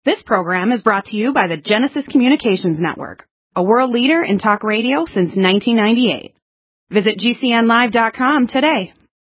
This program is brought to you by the Genesis Communications Network, a world leader in talk radio since 1998. Visit GCNlive.com today.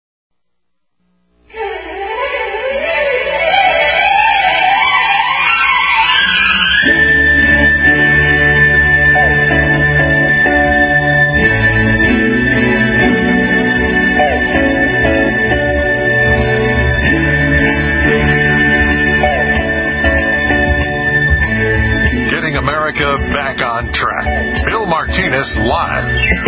America back on track. Bill Martinez live.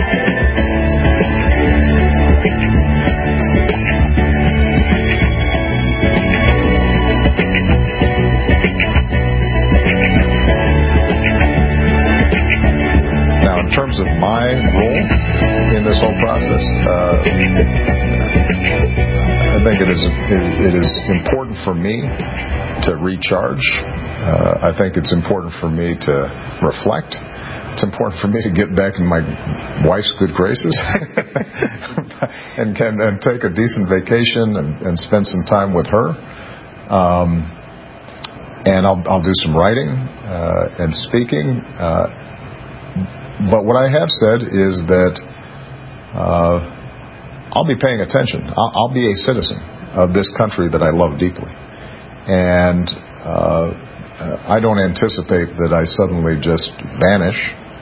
Now, in terms of my role in this whole process, I think it is important for me to recharge. I think it's important for me to reflect. It's important for me to get back in my wife's good graces and take a decent vacation and spend some time with her. And I'll do some writing and speaking. But what I have said is that I'll be paying attention. I'll be a citizen of this country that I love deeply. And I don't anticipate that I suddenly just vanish,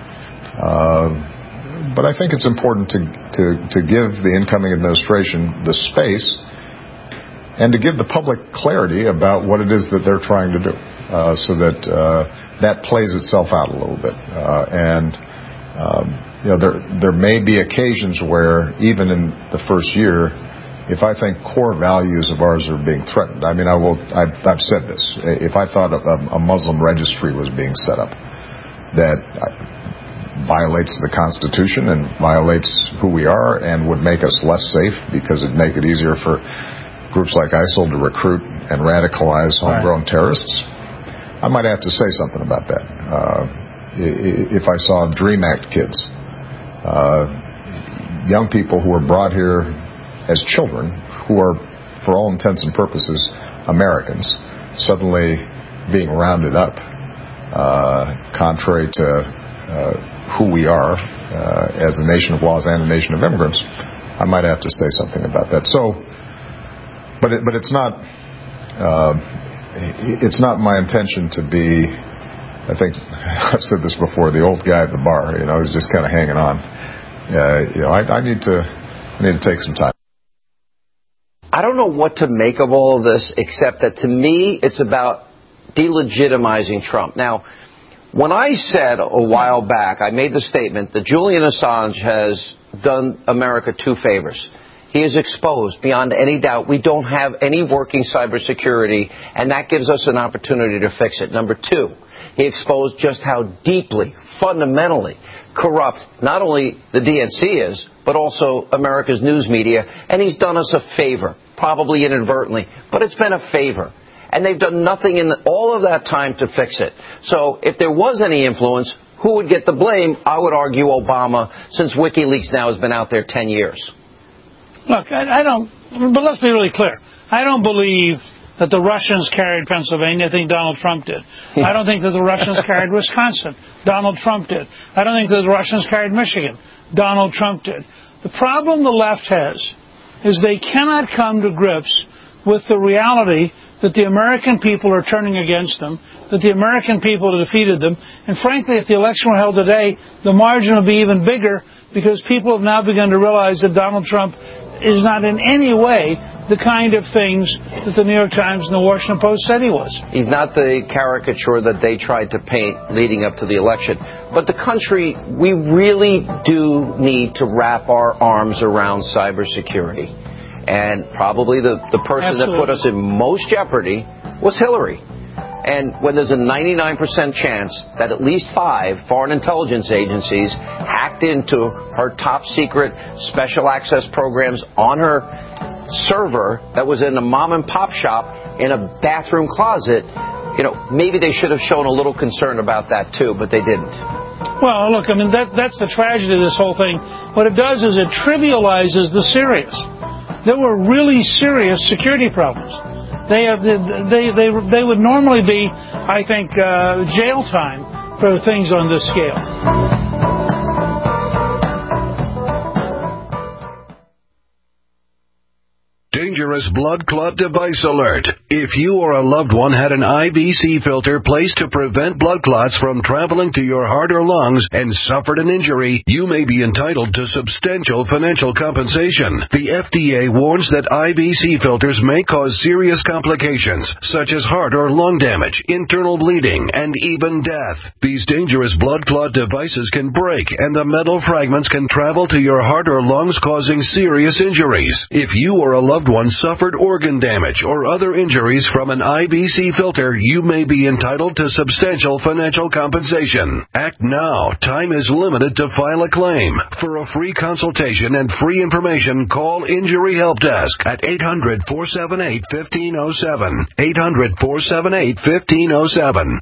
but I think it's important to give the incoming administration the space and to give the public clarity about what it is that they're trying to do, so that that plays itself out a little bit. There may be occasions where even in the first year, if I think core values of ours are being threatened, I mean, I've said this. If I thought a Muslim registry was being set up that violates the Constitution and violates who we are and would make us less safe because it'd make it easier for groups like ISIL to recruit and radicalize homegrown terrorists, I might have to say something about that. If I saw DREAM Act kids, young people who were brought here as children, who are, for all intents and purposes, Americans, suddenly being rounded up, contrary to who we are as a nation of laws and a nation of immigrants, I might have to say something about that. So, but it's not my intention to be. I think I've said this before. The old guy at the bar, is just kind of hanging on. I need to take some time. I don't know what to make of all of this, except that to me, it's about delegitimizing Trump. Now, when I said a while back, I made the statement that Julian Assange has done America two favors. He is exposed beyond any doubt. We don't have any working cybersecurity, and that gives us an opportunity to fix it. Number two, he exposed just how deeply, fundamentally corrupt not only the DNC is, but also America's news media. And he's done us a favor, probably inadvertently, but it's been a favor. And they've done nothing in all of that time to fix it. So if there was any influence, who would get the blame? I would argue Obama, since WikiLeaks now has been out there 10 years. Look, but let's be really clear. I don't believe that the Russians carried Pennsylvania. I think Donald Trump did. I don't think that the Russians carried Wisconsin. Donald Trump did. I don't think that the Russians carried Michigan. Donald Trump did. The problem the left has is they cannot come to grips with the reality that the American people are turning against them, that the American people have defeated them, and frankly, if the election were held today, the margin would be even bigger because people have now begun to realize that Donald Trump is not in any way the kind of things that the New York Times and the Washington Post said he was. He's not the caricature that they tried to paint leading up to the election. But the country, we really do need to wrap our arms around cybersecurity. And probably the person that put us in most jeopardy was Hillary. And when there's a 99% chance that at least 5 foreign intelligence agencies hacked into her top secret special access programs on her server that was in a mom and pop shop in a bathroom closet, maybe they should have shown a little concern about that too, but they didn't. Well, look, I mean, that's the tragedy of this whole thing. What it does is it trivializes the serious. There were really serious security problems. They would normally be I think, jail time for things on this scale. Dangerous blood clot device alert. If you or a loved one had an IVC filter placed to prevent blood clots from traveling to your heart or lungs and suffered an injury, you may be entitled to substantial financial compensation. The FDA warns that IVC filters may cause serious complications, such as heart or lung damage, internal bleeding, and even death. These dangerous blood clot devices can break, and the metal fragments can travel to your heart or lungs, causing serious injuries. If you or a loved one suffered organ damage or other injuries from an IVC filter, you may be entitled to substantial financial compensation. Act now. Time is limited to file a claim. For a free consultation and free information, call Injury Help Desk at 800-478-1507. 800-478-1507.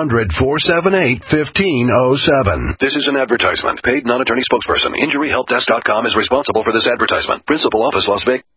800-478-1507. This is an advertisement. Paid non-attorney spokesperson. InjuryHelpDesk.com is responsible for this advertisement. Principal office, Las Vegas.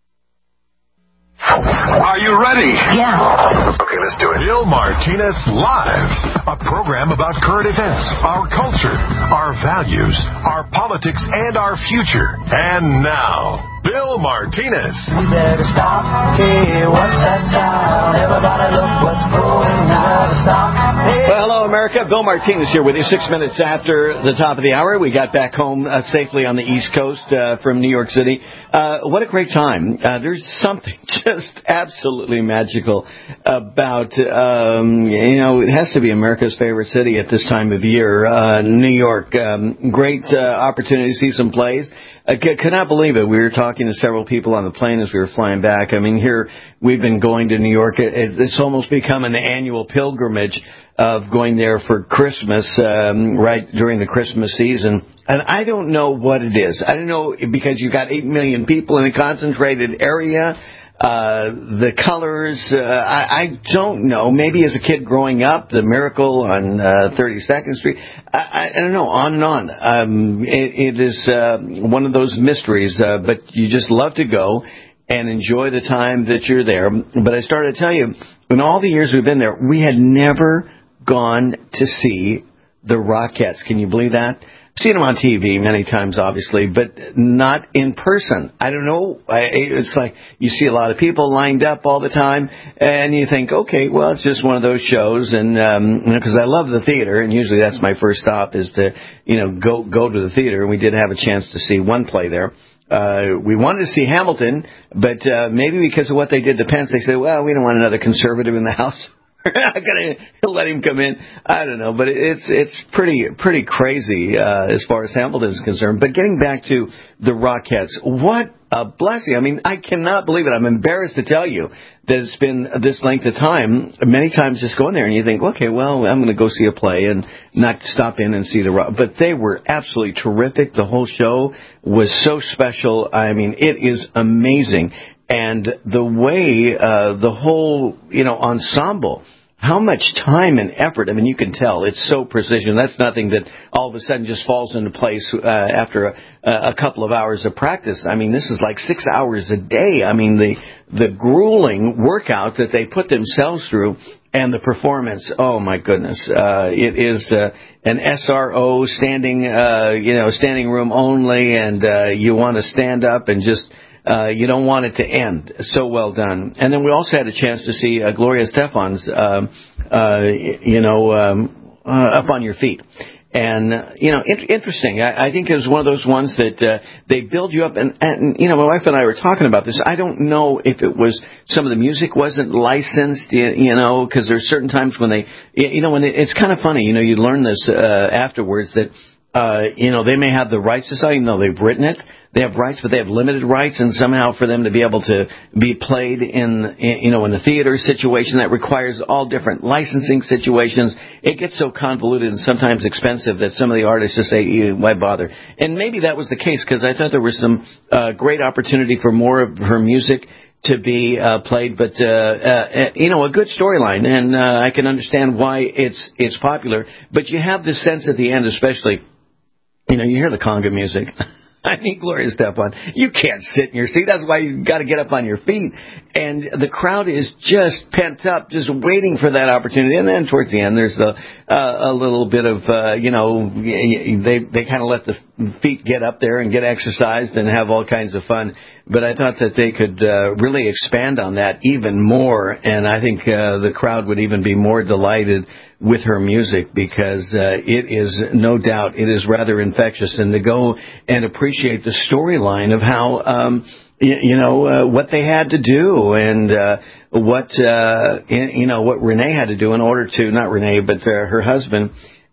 Are you ready? Yeah. Okay, let's do it. Bill Martinez Live, a program about current events, our culture, our values, our politics, and our future. And now, Bill Martinez. We better stop. Hey, what's that sound? Everybody look what's going on. Stop. Hey. Well, hello, America. Bill Martinez here with you 6 minutes after the top of the hour. We got back home safely on the East Coast from New York City. What a great time. There's something just absolutely magical about, it has to be America's favorite city at this time of year, New York. Great opportunity to see some plays. I could not believe it. We were talking to several people on the plane as we were flying back. I mean, here we've been going to New York. It's almost become an annual pilgrimage of going there for Christmas, right during the Christmas season. And I don't know what it is. I don't know, because you've got 8 million people in a concentrated area. The colors, I don't know. Maybe as a kid growing up, the Miracle on 32nd Street. I don't know, on and on. It is one of those mysteries, but you just love to go and enjoy the time that you're there. But I started to tell you, in all the years we've been there, we had never gone to see the Rockettes. Can you believe that? I've seen them on TV many times, obviously, but not in person. I don't know. It's like you see a lot of people lined up all the time, and you think, okay, well, it's just one of those shows. And because I love the theater, and usually that's my first stop is to, go to the theater. And we did have a chance to see one play there. We wanted to see Hamilton, but maybe because of what they did to Pence, they said, well, we don't want another conservative in the House. We're not going to let him come in. I don't know, but it's pretty crazy as far as Hamilton is concerned. But getting back to the Rockettes, what a blessing. I mean, I cannot believe it. I'm embarrassed to tell you that it's been this length of time. Many times just going there and you think, okay, well, I'm going to go see a play and not stop in and see the Rock. But they were absolutely terrific. The whole show was so special. I mean, it is amazing. And the way the whole, ensemble, how much time and effort, I mean, you can tell, it's so precision. That's nothing that all of a sudden just falls into place after a couple of hours of practice. I mean, this is like 6 hours a day. I mean, the grueling workout that they put themselves through and the performance, oh, my goodness. It is an SRO, standing room only, and you want to stand up and just... you don't want it to end. So well done. And then we also had a chance to see Gloria Estefan's, Up on Your Feet. And, interesting. I think it was one of those ones that they build you up. And, my wife and I were talking about this. I don't know if it was some of the music wasn't licensed, because there's certain times when they, it's kind of funny. You learn this afterwards that, they may have the rights to something, even though they've written it. They have rights, but they have limited rights, and somehow for them to be able to be played in the theater situation, that requires all different licensing situations. It gets so convoluted and sometimes expensive that some of the artists just say, why bother? And maybe that was the case, because I thought there was some great opportunity for more of her music to be played, but a good storyline, and I can understand why it's popular. But you have this sense at the end, especially, you hear the conga music. I mean, Gloria Estefan, you can't sit in your seat. That's why you got to get up on your feet. And the crowd is just pent up, just waiting for that opportunity. And then towards the end, there's a little bit of, they kind of let the feet get up there and get exercised and have all kinds of fun. But I thought that they could really expand on that even more. And I think the crowd would even be more delighted with her music, because it is, no doubt, it is rather infectious. And to go and appreciate the storyline of how, what they had to do, and what Renee had to do in order to, not Renee, but her husband,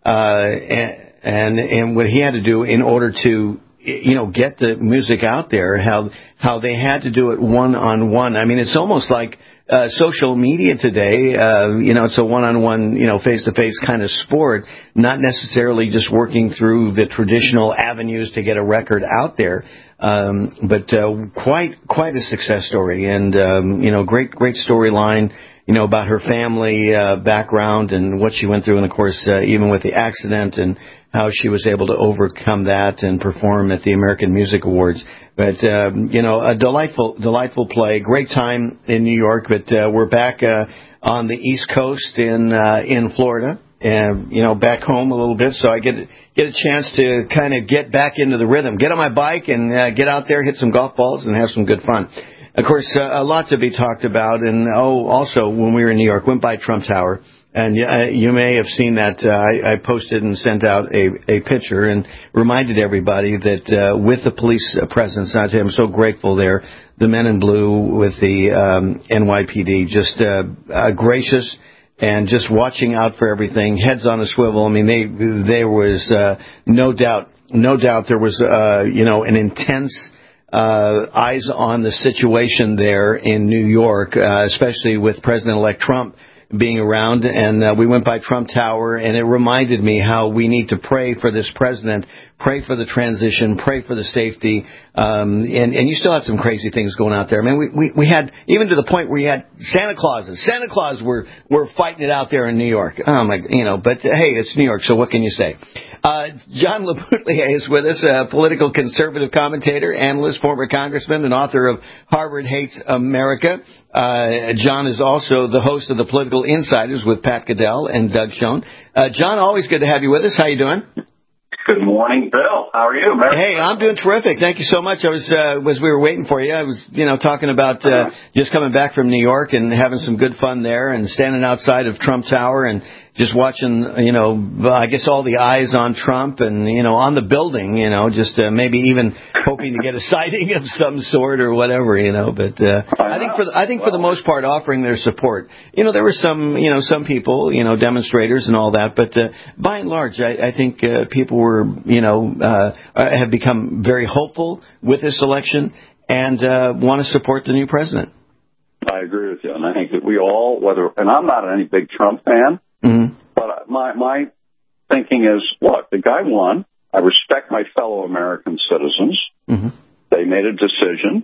and what he had to do in order to, get the music out there, how they had to do it one-on-one. I mean, it's almost like social media today, it's a one-on-one, face-to-face kind of sport, not necessarily just working through the traditional avenues to get a record out there, but quite a success story, and great storyline, about her family background and what she went through, and of course even with the accident, and how she was able to overcome that and perform at the American Music Awards. But, a delightful play. Great time in New York, but we're back on the East Coast in Florida, and, back home a little bit, so I get a chance to kind of get back into the rhythm. Get on my bike and get out there, hit some golf balls, and have some good fun. Of course, a lot to be talked about, and also when we were in New York, went by Trump Tower. And you may have seen that I posted and sent out a picture and reminded everybody that with the police presence, I'm so grateful there, the men in blue with the NYPD, just gracious and just watching out for everything, heads on a swivel. I mean, there was no doubt there was an intense eyes on the situation there in New York, especially with President-elect Trump being around, and we went by Trump Tower, and it reminded me how we need to pray for this president, pray for the transition, pray for the safety, and you still had some crazy things going out there. I mean, we had, even to the point where you had Santa Claus were fighting it out there in New York. Oh my, but hey, it's New York, so what can you say? John LeBoutillier is with us, a political conservative commentator, analyst, former congressman, and author of Harvard Hates America. John is also the host of the Political Insiders with Pat Goodell and Doug Schoen. John, always good to have you with us. How you doing? Good morning, Bill. How are you? Hey, I'm doing terrific. Thank you so much. I was, as we were waiting for you, I was, talking about just coming back from New York and having some good fun there, and standing outside of Trump Tower and just watching, I guess all the eyes on Trump and, on the building, just maybe even hoping to get a sighting of some sort or whatever, But I think for the most part, offering their support. There were some people, demonstrators and all that, but by and large, I think people were, have become very hopeful with this election and want to support the new president. I agree with you, and I think that we all, and I'm not any big Trump fan. Mm-hmm. But my thinking is, look, the guy won. I respect my fellow American citizens. Mm-hmm. They made a decision.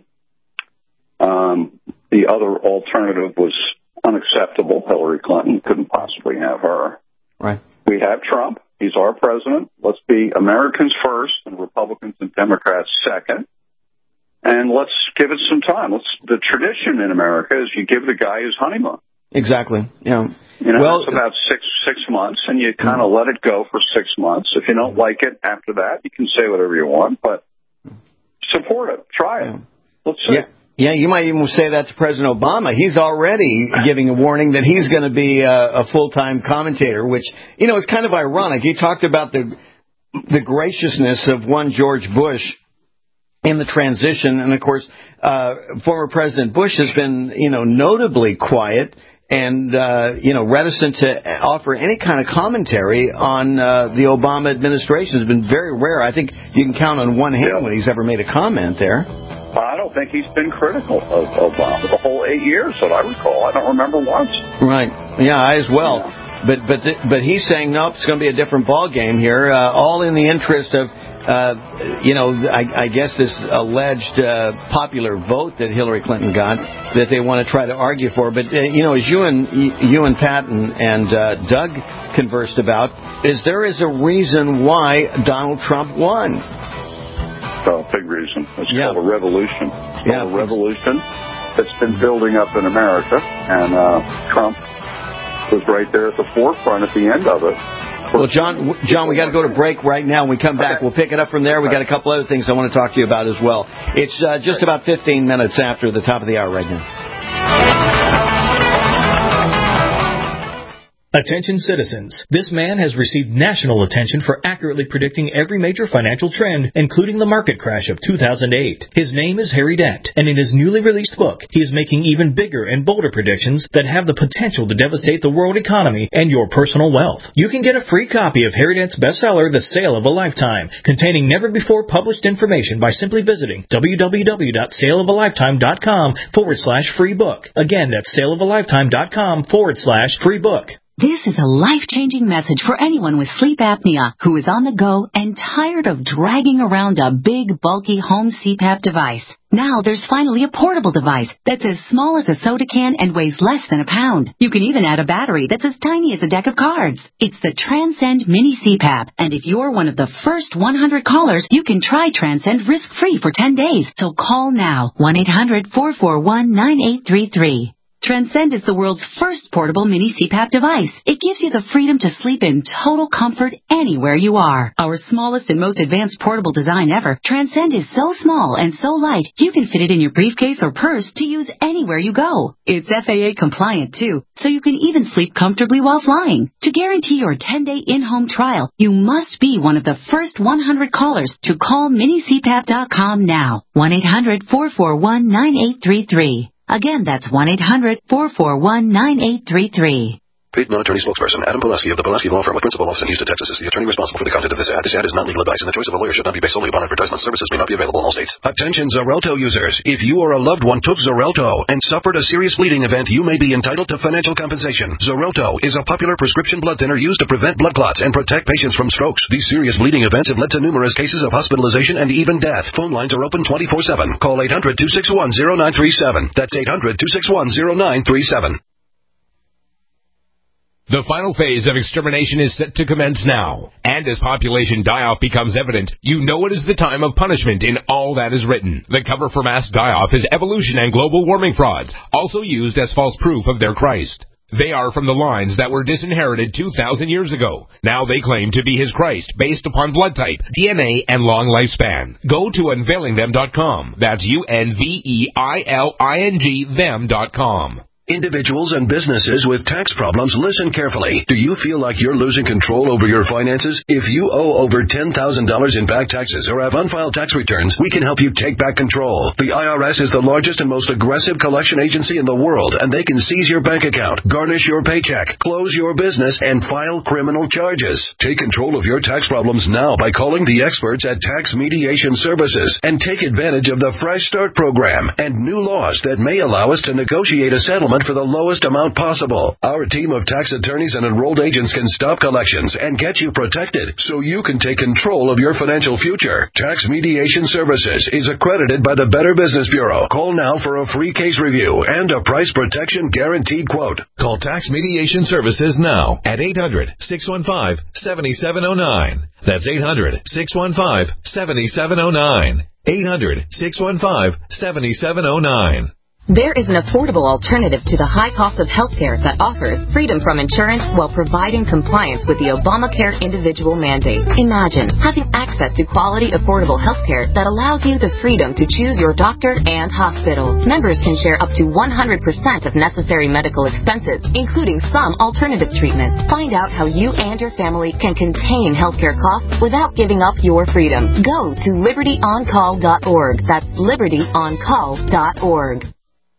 The other alternative was unacceptable. Hillary Clinton, couldn't possibly have her. Right. We have Trump. He's our president. Let's be Americans first and Republicans and Democrats second. And let's give it some time. The tradition in America is you give the guy his honeymoon. Exactly. Yeah. It's about six months, and you kind of let it go for 6 months. If you don't like it after that, you can say whatever you want, but support it. Try it. Let's see. Yeah, you might even say that to President Obama. He's already giving a warning that he's going to be a full-time commentator, which, is kind of ironic. He talked about the graciousness of one George Bush in the transition, and of course, former President Bush has been, notably quiet and, reticent to offer any kind of commentary on the Obama administration. It's been very rare. I think you can count on one hand when he's ever made a comment there. I don't think he's been critical of Obama the whole 8 years that I recall. I don't remember once. Right. Yeah, I as well. Yeah. But he's saying, nope, it's going to be a different ball game here, all in the interest of, I guess this alleged popular vote that Hillary Clinton got that they want to try to argue for. But, as you and Pat and Doug conversed about, there is a reason why Donald Trump won. big reason. It's called a revolution. It's called a revolution that's been building up in America, and Trump was right there at the forefront at the end of it. Well, John, we got to go to break right now. When we come back, we'll pick it up from there. We got a couple other things I want to talk to you about as well. It's just about 15 minutes after the top of the hour right now. Attention citizens, this man has received national attention for accurately predicting every major financial trend, including the market crash of 2008. His name is Harry Dent, and in his newly released book, he is making even bigger and bolder predictions that have the potential to devastate the world economy and your personal wealth. You can get a free copy of Harry Dent's bestseller, The Sale of a Lifetime, containing never-before-published information by simply visiting www.saleofalifetime.com/free book. Again, that's saleofalifetime.com/free book. This is a life-changing message for anyone with sleep apnea who is on the go and tired of dragging around a big, bulky home CPAP device. Now there's finally a portable device that's as small as a soda can and weighs less than a pound. You can even add a battery that's as tiny as a deck of cards. It's the Transcend Mini CPAP, and if you're one of the first 100 callers, you can try Transcend risk-free for 10 days. So call now, 1-800-441-9833. Transcend is the world's first portable mini CPAP device. It gives you the freedom to sleep in total comfort anywhere you are. Our smallest and most advanced portable design ever, Transcend is so small and so light, you can fit it in your briefcase or purse to use anywhere you go. It's FAA compliant too, so you can even sleep comfortably while flying. To guarantee your 10-day in-home trial, you must be one of the first 100 callers to call minicpap.com now. 1-800-441-9833. Again, that's 1-800-441-9833. Paid non-attorney spokesperson Adam Pulaski of the Pulaski Law Firm with principal office in Houston, Texas is the attorney responsible for the content of this ad. This ad is not legal advice, and the choice of a lawyer should not be based solely upon advertisement. Services may not be available in all states. Attention Xarelto users. If you or a loved one took Xarelto and suffered a serious bleeding event, you may be entitled to financial compensation. Xarelto is a popular prescription blood thinner used to prevent blood clots and protect patients from strokes. These serious bleeding events have led to numerous cases of hospitalization and even death. Phone lines are open 24/7. Call 800-261-0937. That's 800-261-0937. The final phase of extermination is set to commence now. And as population die-off becomes evident, you know it is the time of punishment in all that is written. The cover for mass die-off is evolution and global warming frauds, also used as false proof of their Christ. They are from the lines that were disinherited 2,000 years ago. Now they claim to be his Christ, based upon blood type, DNA, and long lifespan. Go to unveilingthem.com. That's UNVEILING them.com. Individuals and businesses with tax problems, listen carefully. Do you feel like you're losing control over your finances? If you owe over $10,000 in back taxes or have unfiled tax returns, we can help you take back control. The IRS is the largest and most aggressive collection agency in the world, and they can seize your bank account, garnish your paycheck, close your business, and file criminal charges. Take control of your tax problems now by calling the experts at Tax Mediation Services and take advantage of the Fresh Start program and new laws that may allow us to negotiate a settlement for the lowest amount possible. Our team of tax attorneys and enrolled agents can stop collections and get you protected so you can take control of your financial future. Tax Mediation Services is accredited by the Better Business Bureau. Call now for a free case review and a price protection guaranteed quote. Call Tax Mediation Services now at 800-615-7709. That's 800-615-7709. 800-615-7709. There is an affordable alternative to the high cost of healthcare that offers freedom from insurance while providing compliance with the Obamacare individual mandate. Imagine having access to quality, affordable healthcare that allows you the freedom to choose your doctor and hospital. Members can share up to 100% of necessary medical expenses, including some alternative treatments. Find out how you and your family can contain healthcare costs without giving up your freedom. Go to libertyoncall.org. That's libertyoncall.org.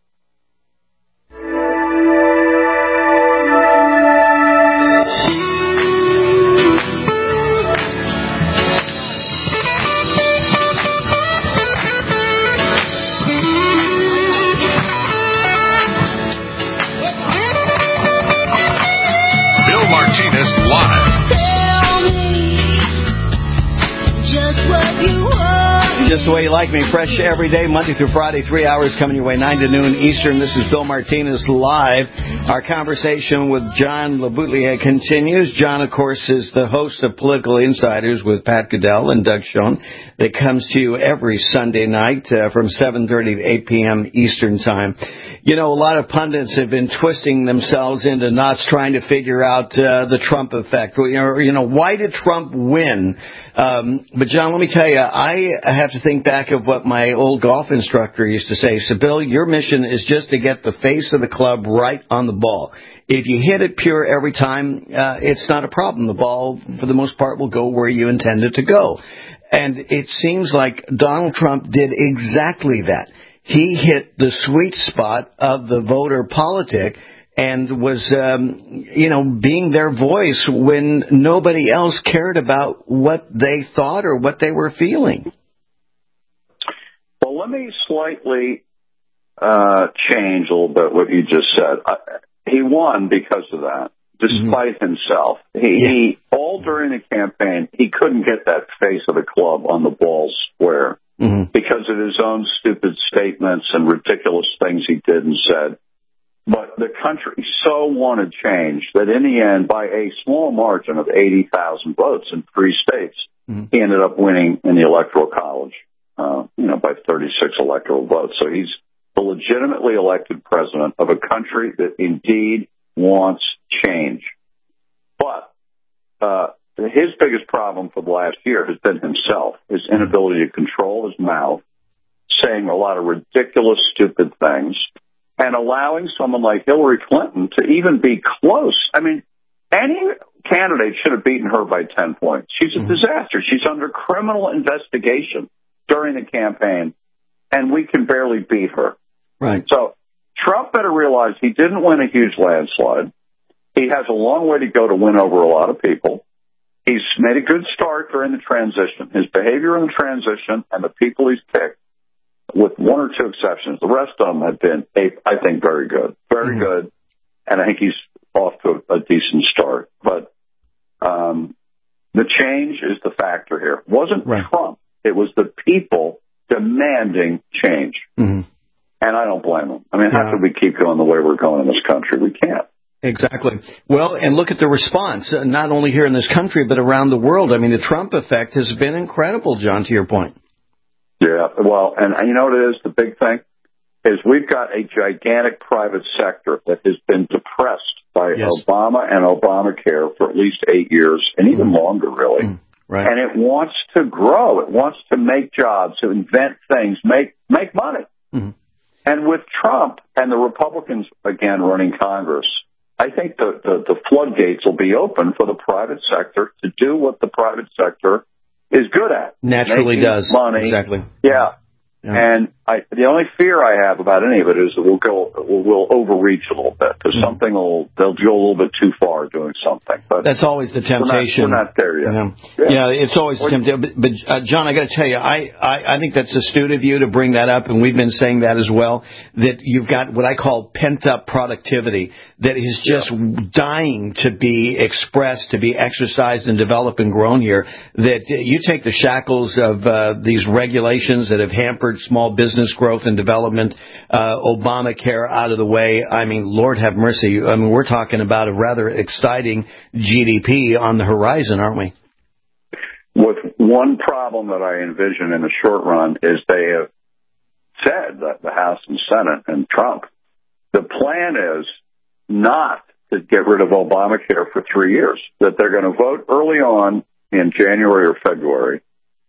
Martinez live. Tell me just what you want Just the way you like me, fresh every day, Monday through Friday, 3 hours coming your way, 9 to noon Eastern. This is Bill Martinez live. Our conversation with John LeBoutillier continues. John, of course, is the host of Political Insiders with Pat Goodell and Doug Schoen that comes to you every Sunday night from 7:30 to 8 p.m. Eastern Time. You know, a lot of pundits have been twisting themselves into knots trying to figure out the Trump effect. You know, why did Trump win? But, John, let me tell you, I have to think back of what my old golf instructor used to say. So, Bill, your mission is just to get the face of the club right on the ball. If you hit it pure every time, it's not a problem. The ball, for the most part, will go where you intend it to go. And it seems like Donald Trump did exactly that. He hit the sweet spot of the voter politic and was, being their voice when nobody else cared about what they thought or what they were feeling. Well, let me slightly change a little bit what you just said. He won because of that, despite himself. He all during the campaign, he couldn't get that face of the club on the ball square because of his own stupid statements and ridiculous things he did and said. But the country so wanted change that in the end, by a small margin of 80,000 votes in 3 states, he ended up winning in the Electoral College, by 36 electoral votes. So he's the legitimately elected president of a country that indeed wants change. But his biggest problem for the last year has been himself, his inability to control his mouth, saying a lot of ridiculous, stupid things, and allowing someone like Hillary Clinton to even be close. I mean, any candidate should have beaten her by 10 points. She's a disaster. She's under criminal investigation during the campaign, and we can barely beat her. Right. So Trump better realize he didn't win a huge landslide. He has a long way to go to win over a lot of people. He's made a good start during the transition. His behavior in the transition and the people he's picked, with 1 or 2 exceptions. The rest of them have been, I think, very good. Very good. And I think he's off to a decent start. But the change is the factor here. It wasn't Trump. It was the people demanding change. And I don't blame them. I mean, how could we keep going the way we're going in this country? We can't. Exactly. Well, and look at the response, not only here in this country, but around the world. I mean, the Trump effect has been incredible, John, to your point. Yeah, well, and you know what it is? The big thing is we've got a gigantic private sector that has been depressed by Obama and Obamacare for at least 8 years, and even longer, really. Right. And it wants to grow. It wants to make jobs, to invent things, make money. And with Trump and the Republicans, again, running Congress, I think the floodgates will be open for the private sector to do what the private sector is good at. Naturally does. Money. Exactly. Yeah. And the only fear I have about any of it is that we'll overreach a little bit because they'll go a little bit too far doing something. But that's always the temptation. We're not there yet. Yeah, it's always the temptation. But John, I got to tell you, I think that's astute of you to bring that up, and we've been saying that as well. That you've got what I call pent up productivity that is just dying to be expressed, to be exercised and developed and grown here. That you take the shackles of these regulations that have hampered small business growth and development, Obamacare out of the way. I mean, Lord have mercy. I mean, we're talking about a rather exciting GDP on the horizon, aren't we? With one problem that I envision in the short run is they have said that the House and Senate and Trump, the plan is not to get rid of Obamacare for 3 years, that they're going to vote early on in January or February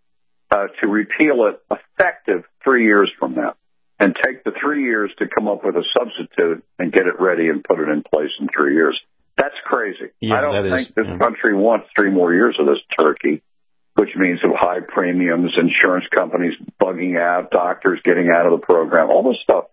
to repeal it effective 3 years from now and take the 3 years to come up with a substitute and get it ready and put it in place in 3 years. That's crazy. I don't think this country wants 3 more years of this turkey, which means of high premiums, insurance companies bugging out, doctors getting out of the program, all this stuff.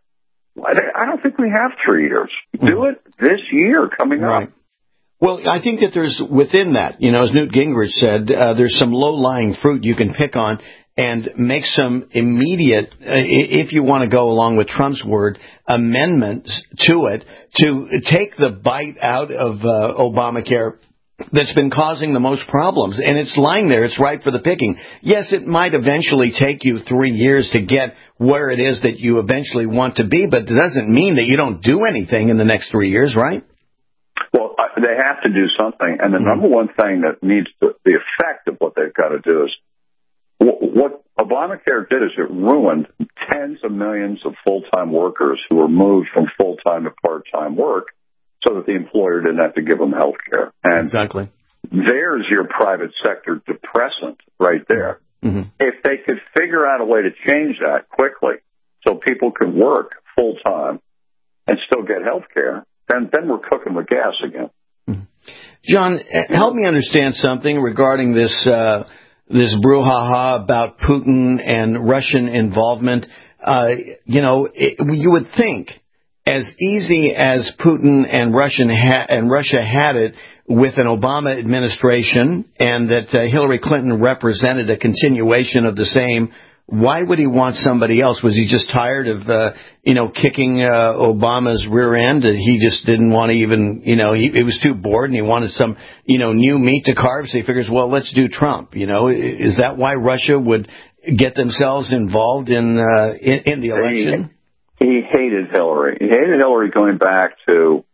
I don't think we have 3 years. Do it this year coming up. Well, I think that there's within that, as Newt Gingrich said, there's some low-lying fruit you can pick on and make some immediate, if you want to go along with Trump's word, amendments to it to take the bite out of Obamacare that's been causing the most problems, and it's lying there. It's ripe for the picking. Yes, it might eventually take you 3 years to get where it is that you eventually want to be, but it doesn't mean that you don't do anything in the next 3 years, right? Well, they have to do something, and the number one thing that needs the effect of what they've got to do is what Obamacare did is it ruined tens of millions of full-time workers who were moved from full-time to part-time work so that the employer didn't have to give them health care. And exactly. There's your private sector depressant right there. Mm-hmm. If they could figure out a way to change that quickly so people could work full-time and still get health care, then we're cooking with gas again. Mm-hmm. John, help me understand something regarding this brouhaha about Putin and Russian involvement. You would think, as easy as Putin and Russia had it with an Obama administration, and that Hillary Clinton represented a continuation of the same, why would he want somebody else? Was he just tired of kicking Obama's rear end, and he just didn't want to even, he was too bored, and he wanted some new meat to carve, so he figures, well, let's do Trump. Is that why Russia would get themselves involved in the election? He hated Hillary. He hated Hillary going back to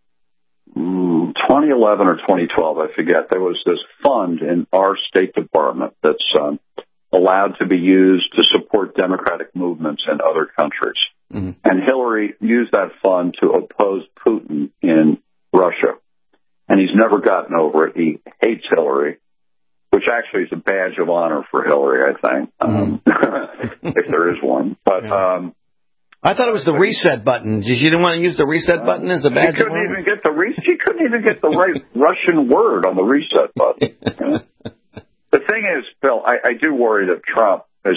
2011 or 2012, I forget. There was this fund in our State Department that's allowed to be used to support democratic movements in other countries. Mm-hmm. And Hillary used that fund to oppose Putin in Russia. And he's never gotten over it. He hates Hillary, which actually is a badge of honor for Hillary, I think, if there is one. But I thought it was the reset button. You didn't want to use the reset button as a badge of honor? She couldn't even get the right Russian word on the reset button. The thing is, Phil, I do worry that Trump has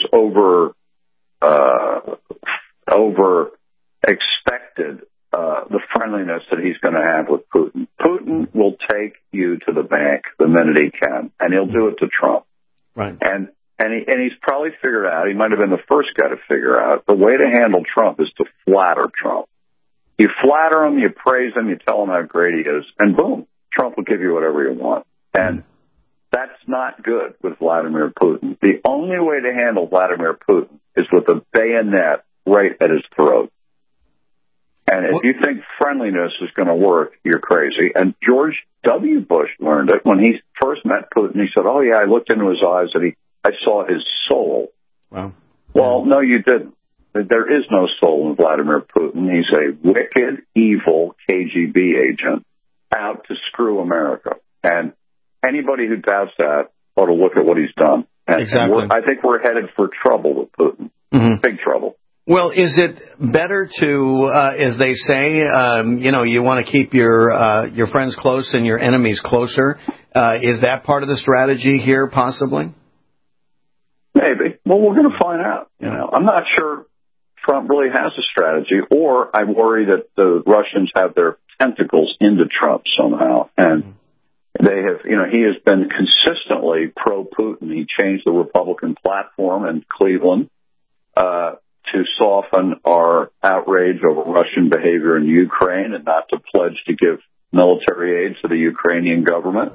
expected the friendliness that he's going to have with Putin. Putin will take you to the bank the minute he can, and he'll do it to Trump. Right. And he's probably figured out, he might have been the first guy to figure out, the way to handle Trump is to flatter Trump. You flatter him, you praise him, you tell him how great he is, and boom, Trump will give you whatever you want. And that's not good with Vladimir Putin. The only way to handle Vladimir Putin is with a bayonet right at his throat. And if you think friendliness is going to work, you're crazy. And George W. Bush learned it when he first met Putin. He said, oh, yeah, I looked into his eyes and I saw his soul. Wow. Well, no, you didn't. There is no soul in Vladimir Putin. He's a wicked, evil KGB agent out to screw America. And anybody who doubts that ought to look at what he's done. And exactly. I think we're headed for trouble with Putin. Mm-hmm. Big trouble. Well, is it better to, as they say, you want to keep your friends close and your enemies closer? Is that part of the strategy here, possibly? Maybe. Well, we're going to find out. I'm not sure Trump really has a strategy, or I worry that the Russians have their tentacles into Trump somehow. And they have, he has been consistently pro-Putin. He changed the Republican platform in Cleveland to soften our outrage over Russian behavior in Ukraine and not to pledge to give military aid to the Ukrainian government.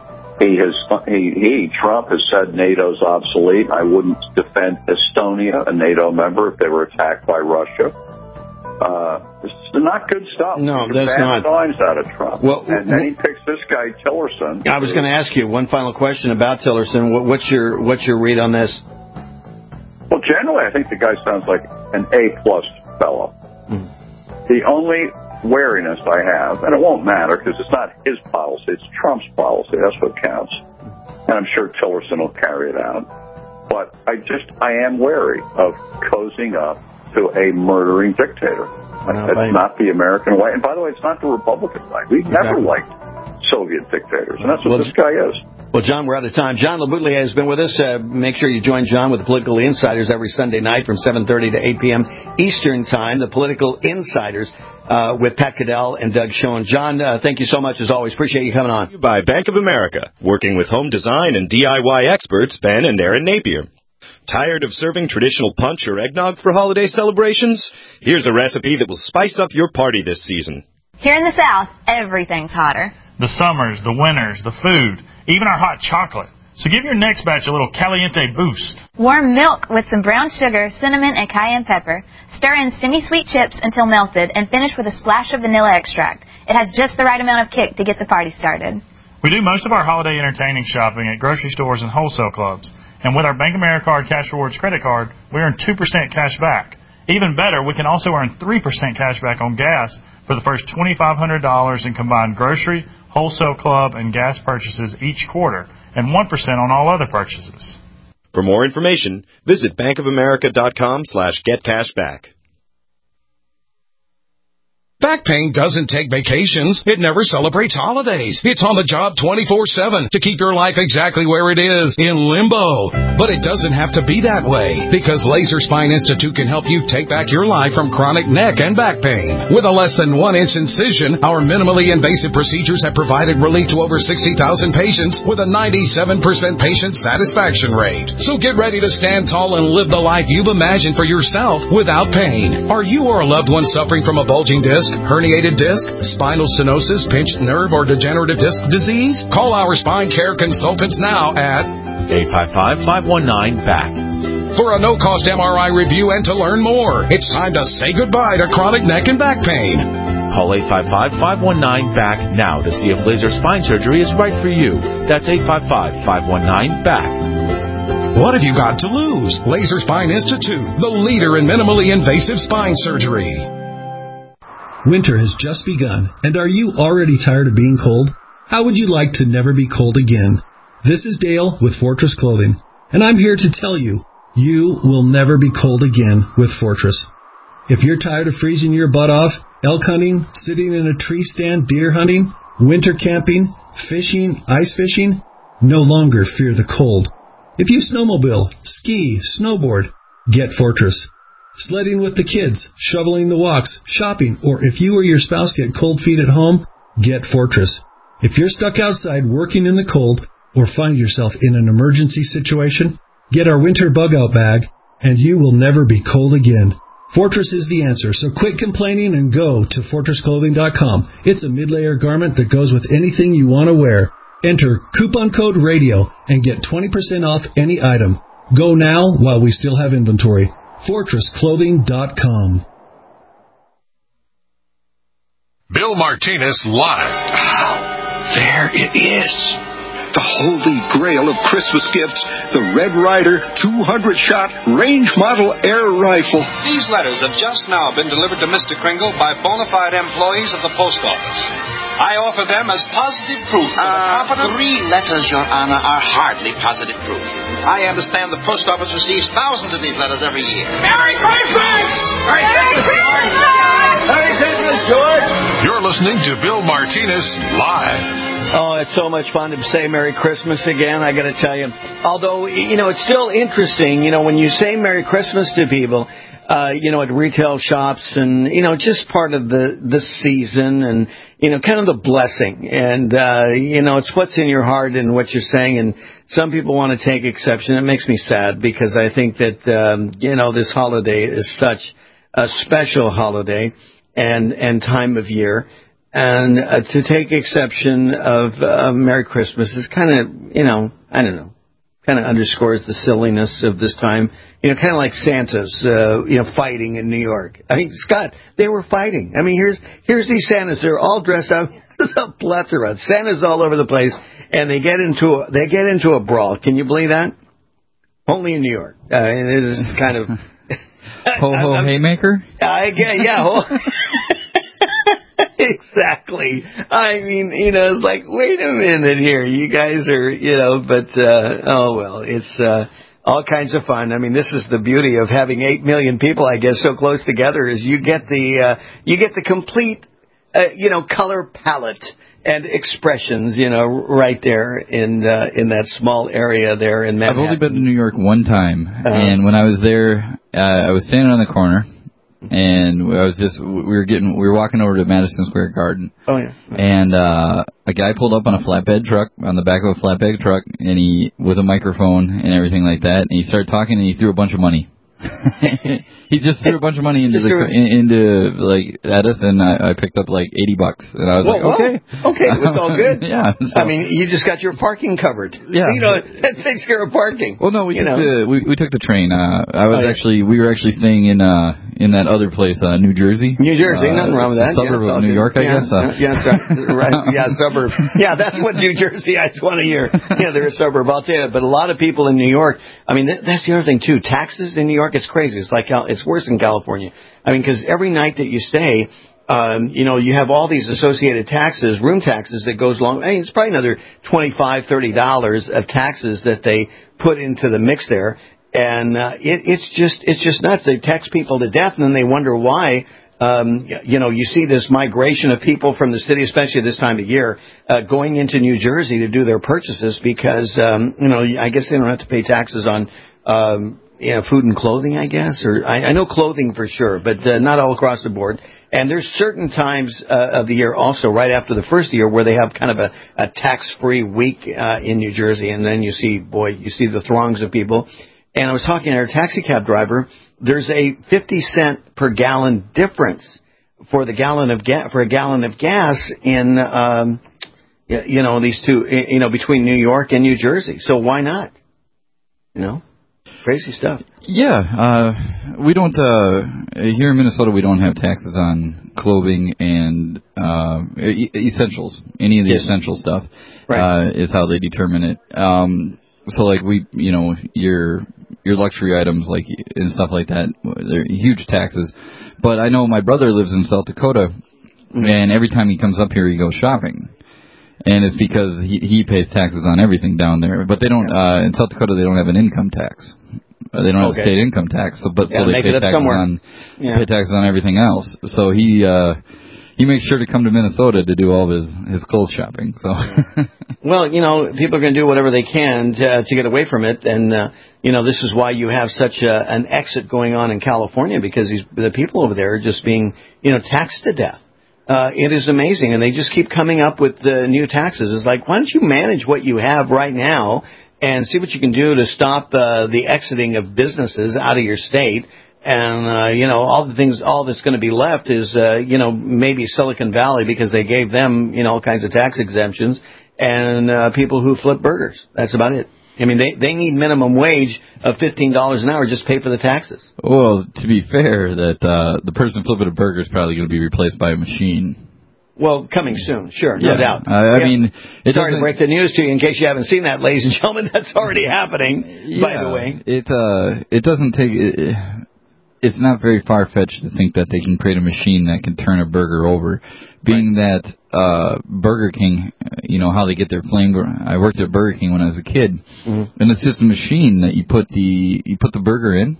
Trump has said NATO's obsolete. I wouldn't defend Estonia, a NATO member, if they were attacked by Russia. This is not good stuff. No, that's not. Signs out of Trump. Well, and then he picks this guy Tillerson. I was going to ask you one final question about Tillerson. What's your read on this? Well, generally, I think the guy sounds like an A-plus fellow. Mm. The only wariness I have, and it won't matter because it's not his policy, it's Trump's policy. That's what counts. And I'm sure Tillerson will carry it out. But I am wary of cozying up to a murdering dictator. That's not the American way. And by the way, it's not the Republican way. We've never liked Soviet dictators, and that's what this guy is. Well, John, we're out of time. John LaBoutillier has been with us. Make sure you join John with the Political Insiders every Sunday night from 7:30 to 8 p.m. Eastern Time. The Political Insiders with Pat Caddell and Doug Schoen. John, thank you so much as always. Appreciate you coming on. By Bank of America, working with home design and DIY experts Ben and Aaron Napier. Tired of serving traditional punch or eggnog for holiday celebrations? Here's a recipe that will spice up your party this season. Here in the South, everything's hotter. the summers, the winters, the food, even our hot chocolate. So give your next batch a little caliente boost. Warm milk with some brown sugar, cinnamon, and cayenne pepper. Stir in semi-sweet chips until melted and finish with a splash of vanilla extract. It has just the right amount of kick to get the party started. We do most of our holiday entertaining shopping at grocery stores and wholesale clubs. And with our Bank of America Cash Rewards credit card, we earn 2% cash back. Even better, we can also earn 3% cash back on gas for the first $2,500 in combined grocery, wholesale club, and gas purchases each quarter, and 1% on all other purchases. For more information, visit bankofamerica.com/getcashback. Back pain doesn't take vacations. It never celebrates holidays. It's on the job 24/7 to keep your life exactly where it is, in limbo. But it doesn't have to be that way, because Laser Spine Institute can help you take back your life from chronic neck and back pain. With a less than 1-inch incision, our minimally invasive procedures have provided relief to over 60,000 patients with a 97% patient satisfaction rate. So get ready to stand tall and live the life you've imagined for yourself without pain. Are you or a loved one suffering from a bulging disc, herniated disc, spinal stenosis, pinched nerve, or degenerative disc disease? Call our spine care consultants now at 855-519-BACK. For a no-cost MRI review and to learn more. It's time to say goodbye to chronic neck and back pain. Call 855-519-BACK now to see if laser spine surgery is right for you. That's 855-519-BACK. What have you got to lose? Laser Spine Institute, the leader in minimally invasive spine surgery. Winter has just begun, and are you already tired of being cold? How would you like to never be cold again? This is Dale with Fortress Clothing, and I'm here to tell you, you will never be cold again with Fortress. If you're tired of freezing your butt off, elk hunting, sitting in a tree stand, deer hunting, winter camping, fishing, ice fishing, no longer fear the cold. If you snowmobile, ski, snowboard, get Fortress. Sledding with the kids, shoveling the walks, shopping, or if you or your spouse get cold feet at home, get Fortress. If you're stuck outside working in the cold or find yourself in an emergency situation, get our winter bug-out bag, and you will never be cold again. Fortress is the answer, so quit complaining and go to FortressClothing.com. It's a mid-layer garment that goes with anything you want to wear. Enter coupon code RADIO and get 20% off any item. Go now while we still have inventory. FortressClothing.com. Bill Martinez Live. There it is. The holy grail of Christmas gifts, the Red Ryder 200-shot range model air rifle. These letters have just now been delivered to Mr. Kringle by bona fide employees of the post office. I offer them as positive proof of the confident... 3 letters, Your Honor, are hardly positive proof. I understand the post office receives thousands of these letters every year. Merry Christmas! Merry Christmas, George! Merry Christmas, George! You're listening to Bill Martinez Live. Oh, it's so much fun to say Merry Christmas again, I got to tell you. Although, it's still interesting, when you say Merry Christmas to people, at retail shops and, just part of the season and, kind of the blessing. And, it's what's in your heart and what you're saying. And some people want to take exception. It makes me sad because I think that, this holiday is such a special holiday and time of year. And to take exception of Merry Christmas is kind of, I don't know, kind of underscores the silliness of this time. Kind of like Santas, fighting in New York. I mean, Scott, they were fighting. I mean, here's these Santas. They're all dressed up. There's a plethora. Santas all over the place, and they get into a brawl. Can you believe that? Only in New York. It is kind of ho haymaker. Yeah. Exactly. I mean, it's like, wait a minute here. You guys are, it's all kinds of fun. I mean, this is the beauty of having 8 million people, I guess, so close together is you get the complete, color palette and expressions, right there in that small area there in Manhattan. I've only been to New York one time, and when I was there, I was standing on the corner. And we were walking over to Madison Square Garden. Oh yeah. And a guy pulled up on a flatbed truck, on the back of a flatbed truck, and he with a microphone and everything like that. And he started talking, and he threw a bunch of money. He just threw a bunch of money into at us, and I picked up like $80, and I was okay, it was all good. Yeah, so. I mean, you just got your parking covered. Yeah, that takes care of parking. Well, no, we took the train. We were actually staying in that other place, New Jersey. New Jersey, nothing wrong with that. Suburb of New York, I guess. Yeah, right. Yeah, suburb. Yeah, that's what New Jersey. It's one a year. Yeah, they're a suburb. I'll tell you. But a lot of people in New York. I mean, that's the other thing too. Taxes in New York, it's crazy. It's like it's worse in California. I mean, because every night that you stay, you have all these associated taxes, room taxes that goes along. I mean, it's probably another $25, $30 of taxes that they put into the mix there, and it's just nuts. They tax people to death, and then they wonder why. You see this migration of people from the city, especially this time of year, going into New Jersey to do their purchases because, I guess they don't have to pay taxes on, food and clothing, I guess, or I know clothing for sure, but not all across the board. And there's certain times of the year also, right after the first year, where they have kind of a tax-free week in New Jersey, and then you see the throngs of people. And I was talking to our taxi cab driver. There's a 50-cent per gallon difference for a gallon of gas in these two, between New York and New Jersey. So why not? Crazy stuff. Yeah, we don't here in Minnesota. We don't have taxes on clothing and essentials. Any of the essential stuff is how they determine it. So like your luxury items and stuff like that, they're huge taxes. But I know my brother lives in South Dakota, and every time he comes up here, he goes shopping. And it's because he pays taxes on everything down there. But they don't, in South Dakota, they don't have an income tax. They don't have a state income tax, so they pay taxes on everything else. So he makes sure to come to Minnesota to do all his clothes shopping. So, well, people are going to do whatever they can to get away from it, and this is why you have such an exit going on in California, because the people over there are just being taxed to death. It is amazing, and they just keep coming up with the new taxes. It's like, why don't you manage what you have right now and see what you can do to stop the exiting of businesses out of your state? And, all that's going to be left is, maybe Silicon Valley, because they gave them, all kinds of tax exemptions, and people who flip burgers. That's about it. I mean, they need minimum wage of $15 an hour just to pay for the taxes. Well, to be fair, that the person flipping a burger is probably going to be replaced by a machine. Well, coming soon, sure, no doubt. I mean, sorry to break the news to you in case you haven't seen that, ladies and gentlemen. That's already happening, by the way. It doesn't take... It's not very far-fetched to think that they can create a machine that can turn a burger over. Being that Burger King, how they get their flame. I worked at Burger King when I was a kid, and it's just a machine that you put the burger in,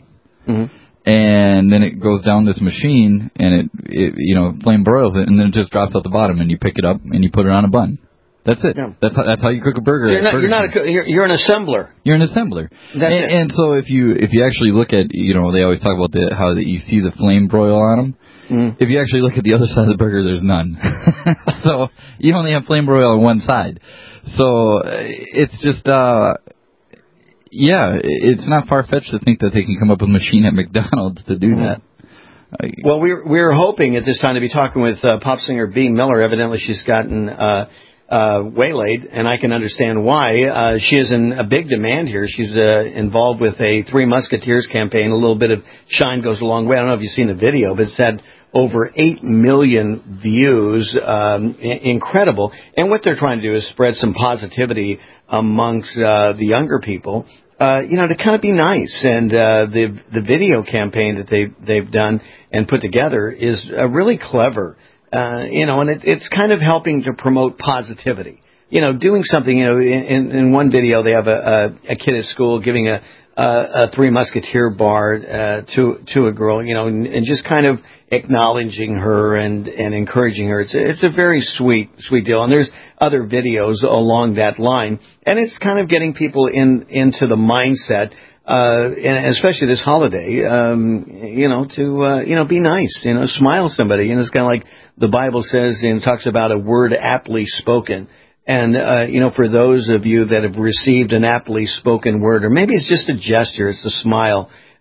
and then it goes down this machine, and it flame broils it, and then it just drops out the bottom, and you pick it up and you put it on a bun. That's it. Yeah. That's how you cook a burger. You're an assembler. You're an assembler. And so if you actually look at, they always talk about how you see the flame broil on them. If you actually look at the other side of the burger, there's none. So you only have flame broil on one side. So it's just, it's not far-fetched to think that they can come up with a machine at McDonald's to do that. Well, we're hoping at this time to be talking with pop singer Bea Miller. Evidently, she's gotten waylaid, and I can understand why. She is in a big demand here. She's involved with a Three Musketeers campaign. A little bit of shine goes a long way. I don't know if you've seen the video, but it's had over 8 million views. Incredible. And what they're trying to do is spread some positivity amongst the younger people, to kind of be nice. And the video campaign that they've done and put together is really clever. And it's kind of helping to promote positivity. Doing something, in one video they have a kid at school giving a Three Musketeer bar to a girl, and just kind of acknowledging her and encouraging her. It's a very sweet deal. And there's other videos along that line, and it's kind of getting people into the mindset, and especially this holiday, to be nice, smile somebody. And it's kind of like the Bible says and talks about a word aptly spoken. And, for those of you that have received an aptly spoken word, or maybe it's just a gesture, it's a smile,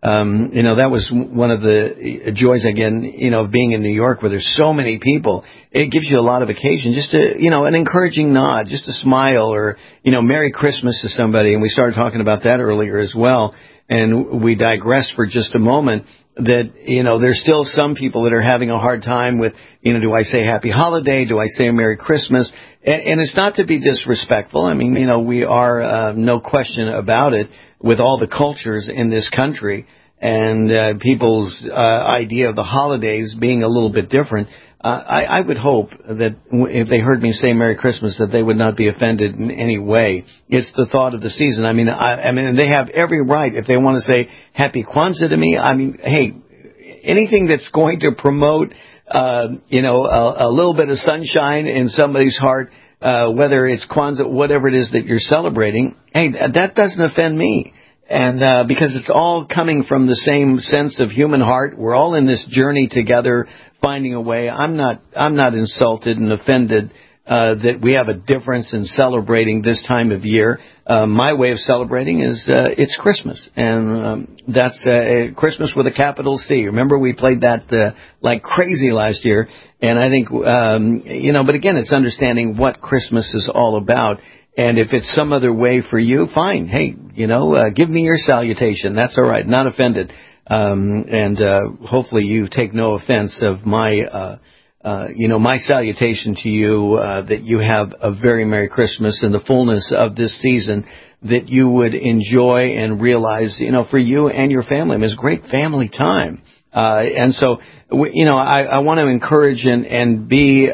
That was one of the joys, again, of being in New York where there's so many people. It gives you a lot of occasion just to, an encouraging nod, just a smile or, Merry Christmas to somebody. And we started talking about that earlier as well. And we digress for just a moment that, there's still some people that are having a hard time with, do I say Happy Holiday? Do I say Merry Christmas? And it's not to be disrespectful. I mean, we are, no question about it, with all the cultures in this country and people's idea of the holidays being a little bit different. I would hope that if they heard me say Merry Christmas, that they would not be offended in any way. It's the thought of the season. I mean, they have every right if they want to say Happy Kwanzaa to me. I mean, hey, anything that's going to promote, a little bit of sunshine in somebody's heart, whether it's Kwanzaa, whatever it is that you're celebrating, hey, that doesn't offend me. And because it's all coming from the same sense of human heart, we're all in this journey together, finding a way. I'm not insulted and offended that we have a difference in celebrating this time of year. My way of celebrating is it's Christmas, and that's Christmas with a capital C. Remember, we played that like crazy last year, and I think but again, it's understanding what Christmas is all about. And if it's some other way for you, fine. Hey, give me your salutation. That's all right. Not offended. And hopefully you take no offense of my, my salutation to you, that you have a very Merry Christmas in the fullness of this season, that you would enjoy and realize, for you and your family. I mean, it's a great family time. And so, I want to encourage and be,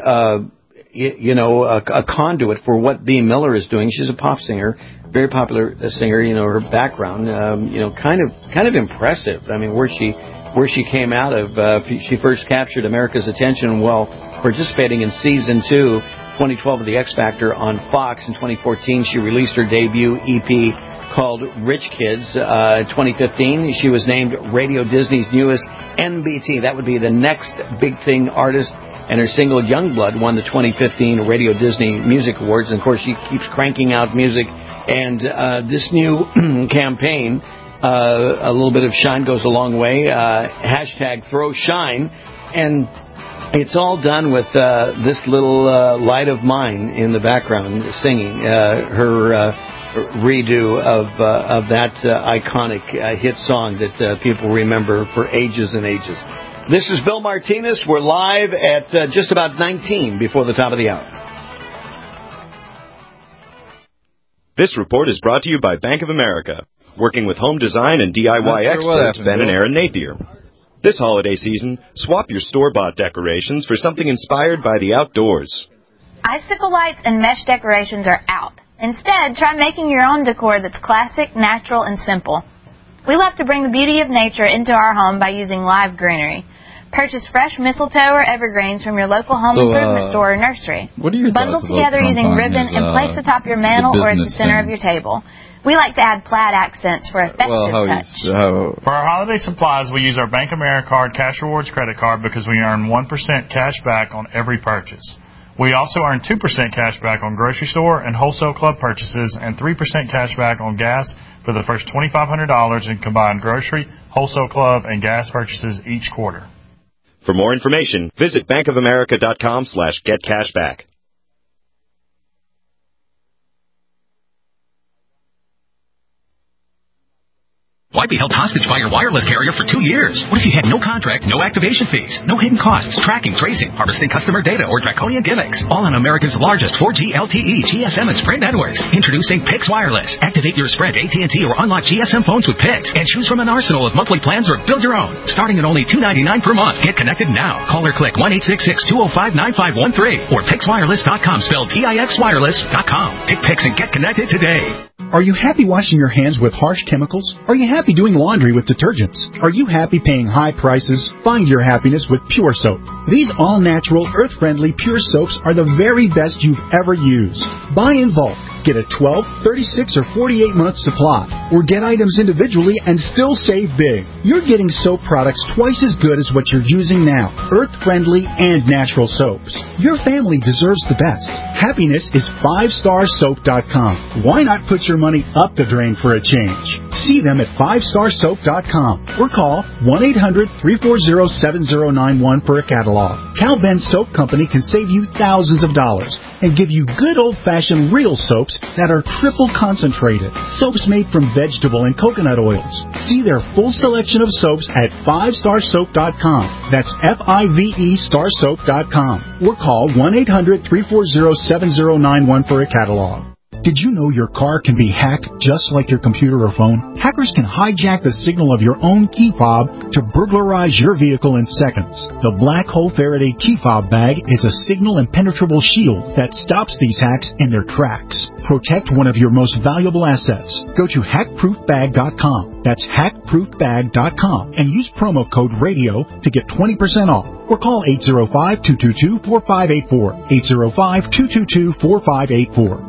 a conduit for what Bea Miller is doing. She's a pop singer, very popular singer. Her background, kind of impressive. I mean, where she came out of, she first captured America's attention while participating in season 2, 2012 of The X Factor on Fox. In 2014, she released her debut EP called Rich Kids. 2015, she was named Radio Disney's newest NBT. That would be the next big thing artist. And her single Youngblood won the 2015 Radio Disney Music Awards. And, of course, she keeps cranking out music. And this new campaign, a little bit of shine goes a long way. Hashtag Throw Shine. And it's all done with this little light of mine in the background singing her redo of that iconic hit song that people remember for ages and ages. This is Bill Martinez. We're live at just about 19 before the top of the hour. This report is brought to you by Bank of America, working with home design and DIY experts Ben and Aaron Napier. This holiday season, swap your store-bought decorations for something inspired by the outdoors. Icicle lights and mesh decorations are out. Instead, try making your own decor that's classic, natural, and simple. We love to bring the beauty of nature into our home by using live greenery. Purchase fresh mistletoe or evergreens from your local home improvement store or nursery. What are your Bundle together using ribbon and place atop your mantle or at the center of your table. We like to add plaid accents for effective touch. For our holiday supplies, we use our Bank of America card Cash Rewards credit card because we earn 1% cash back on every purchase. We also earn 2% cash back on grocery store and wholesale club purchases and 3% cash back on gas for the first $2,500 in combined grocery, wholesale club, and gas purchases each quarter. For more information, visit bankofamerica.com/getcashback. Why be held hostage by your wireless carrier for 2 years? What if you had no contract, no activation fees, no hidden costs, tracking, tracing, harvesting customer data, or draconian gimmicks? All on America's largest 4G LTE, GSM, and Sprint networks. Introducing Pix Wireless. Activate your Sprint, AT&T, or unlock GSM phones with Pix and choose from an arsenal of monthly plans or build your own. Starting at only $2.99 per month. Get connected now. Call or click 1-866-205-9513 or PixWireless.com, spelled PIXWireless.com. Pick Pix and get connected today. Are you happy washing your hands with harsh chemicals? Are you happy doing laundry with detergents? Are you happy paying high prices? Find your happiness with Pure Soap. These all-natural, earth-friendly Pure Soaps are the very best you've ever used. Buy in bulk. Get a 12, 36, or 48-month supply. Or get items individually and still save big. You're getting soap products twice as good as what you're using now. Earth-friendly and natural soaps. Your family deserves the best. Happiness is 5starsoap.com. Why not put your money up the drain for a change? See them at 5starsoap.com or call 1-800-340-7091 for a catalog. Cal Ben Soap Company can save you thousands of dollars and give you good old-fashioned real soaps that are triple concentrated. Soaps made from vegetable and coconut oils. See their full selection of soaps at 5starsoap.com. That's F-I-V-E starsoap.com. Or call 1-800-340-7091 for a catalog. Did you know your car can be hacked just like your computer or phone? Hackers can hijack the signal of your own key fob to burglarize your vehicle in seconds. The Black Hole Faraday key fob bag is a signal impenetrable shield that stops these hacks in their tracks. Protect one of your most valuable assets. Go to hackproofbag.com. That's hackproofbag.com and use promo code RADIO to get 20% off. Or call 805-222-4584. 805-222-4584.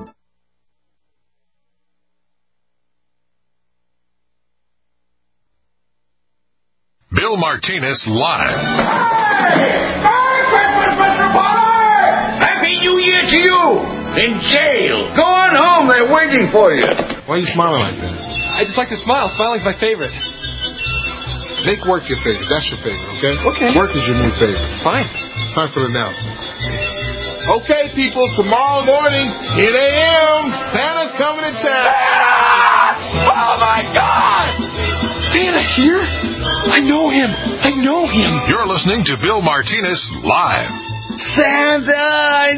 Bill Martinez Live. Merry Christmas, Mr. Pollard! Happy New Year to you! In jail. Go on home, they're waiting for you. Why are you smiling like that? I just like to smile. Smiling's my favorite. Make work your favorite. That's your favorite, okay? Okay. Work is your new favorite. Fine. Time for the announcement. Okay, people, tomorrow morning, 10 a.m., Santa's coming to town. Santa! Oh, my God! Santa here? I know him. You're listening to Bill Martinez Live. Santa, I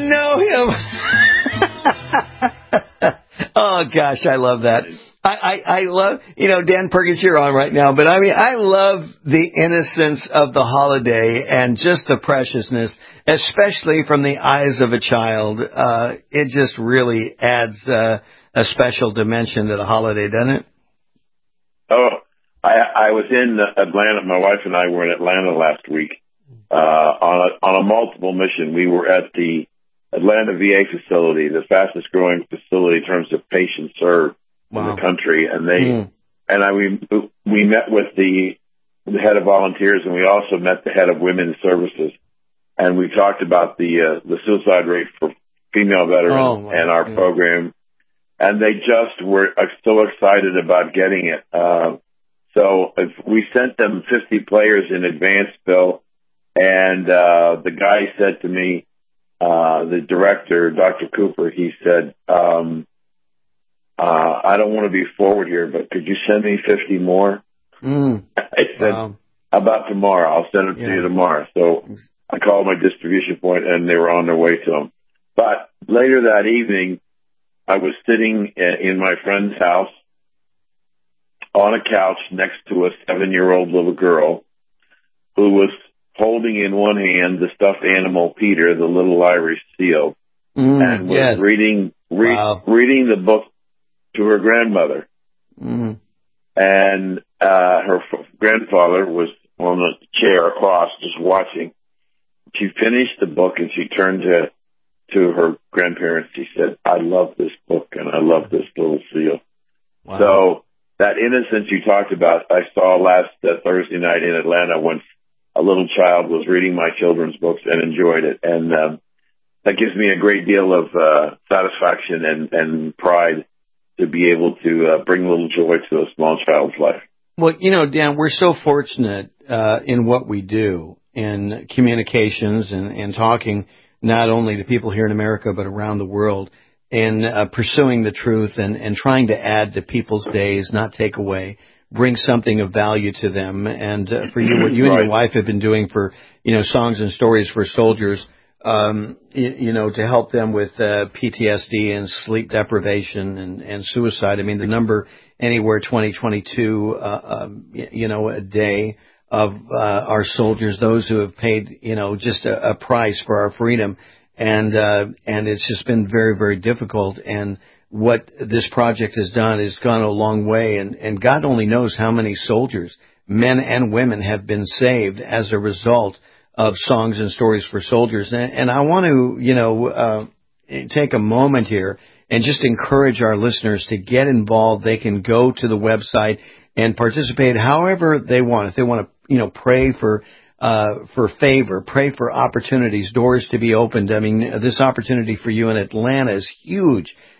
know him. Oh, gosh, I love that. I love, Dan Perkins, you're on right now, but I love the innocence of the holiday and just the preciousness, especially from the eyes of a child. It just really adds a special dimension to the holiday, doesn't it? Oh, I was in Atlanta. My wife and I were in Atlanta last week on a multiple mission. We were at the Atlanta VA facility, the fastest growing facility in terms of patients served in the country, and we met with the head of volunteers, and we also met the head of women's services, and we talked about the suicide rate for female veterans and our program, and they just were so excited about getting it. So if we sent them 50 players in advance, Bill, and the guy said to me, the director, Dr. Cooper, he said, I don't want to be forward here, but could you send me 50 more? I said, how about tomorrow? I'll send them to you tomorrow. So I called my distribution point, and they were on their way to them. But later that evening, I was sitting in my friend's house on a couch next to a 7-year-old little girl who was holding in one hand the stuffed animal Peter, the little Irish seal, and was reading the book to her grandmother. And her grandfather was on the chair across just watching. She finished the book and she turned to her grandparents. She said, I love this book and I love this little seal. Wow. So that innocence you talked about, I saw last Thursday night in Atlanta when a little child was reading my children's books and enjoyed it. And that gives me a great deal of satisfaction and pride to be able to bring a little joy to a small child's life. Well, Dan, we're so fortunate in what we do in communications and talking not only to people here in America but around the world, in pursuing the truth and trying to add to people's days, not take away, bring something of value to them. And for you, what you and your wife have been doing for, Songs and Stories for Soldiers, to help them with PTSD and sleep deprivation and suicide. I mean, the number anywhere 2022, a day of our soldiers, those who have paid, just a price for our freedom. And it's just been very, very difficult. And what this project has done has gone a long way. And God only knows how many soldiers, men and women, have been saved as a result of Songs and Stories for Soldiers. And I want to, take a moment here and just encourage our listeners to get involved. They can go to the website and participate however they want. If they want to, pray for favor, pray for opportunities, doors to be opened. I mean, this opportunity for you in Atlanta is huge.